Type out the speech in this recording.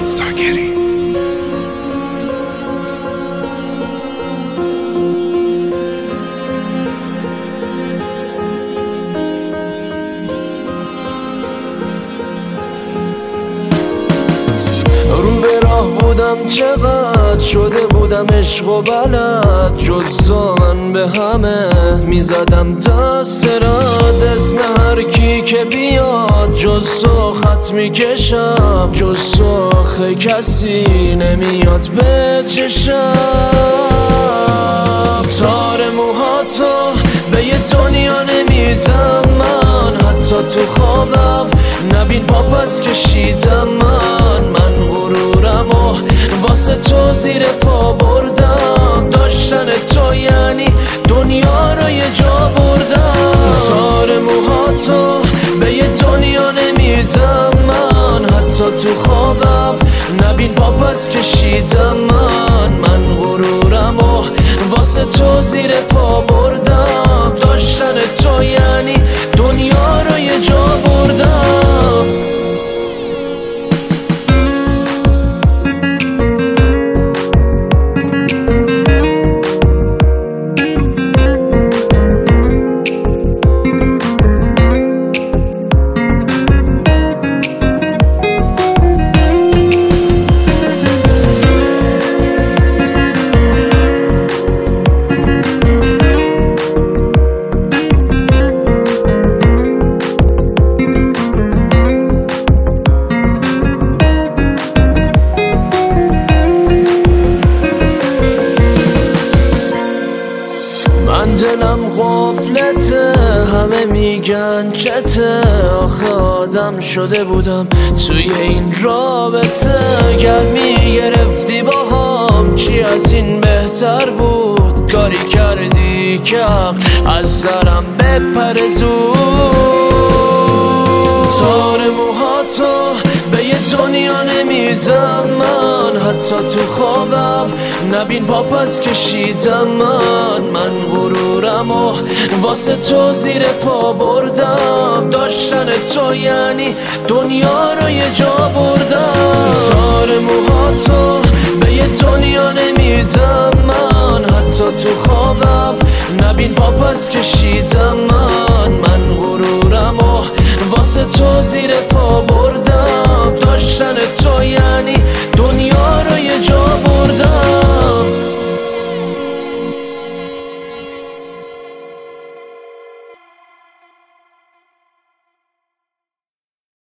زاکری. رو به راه بودم چقدر شده بودم عشق و بلد، جز من به همه میزدم دست رد. اسم هر کی که بیاد جز تو خط میکشم، جز تو آخه کسی نمیاد به چشم. تار موهاتو به یه دنیا نمیدم من، حتی تو خوابم نبین پاپس کشیدم من غرورم و واسه تو زیر پا بردم. داشتن تو یعنی دنیا رو یه جا بردم. تار موهاتو به یه دنیا نمیدم من، حتی تو خوابم نبین پاپس کشیدم من غرورم و واسه تو زیر پا بردم. داشتن تو یعنی دنیا رو یه جا بردم. دلم غفلته، همه میگن چته، آخه آدم شده بودم توی این رابطه. گر میگرفتی با هم چی از این بهتر بود، کاری کردی که از سرم بپر زود. تار موهاتو به یه دنیا نمیدم من، حتی تو خوابم نبین پاپس کشیدم من غرورم و واسه تو زیر پا بردم. داشتن تو یعنی دنیا رو یه جا بردم. تار موهاتو به یه دنیا نمیدم من، حتی تو خوابم نبین پاپس کشیدم من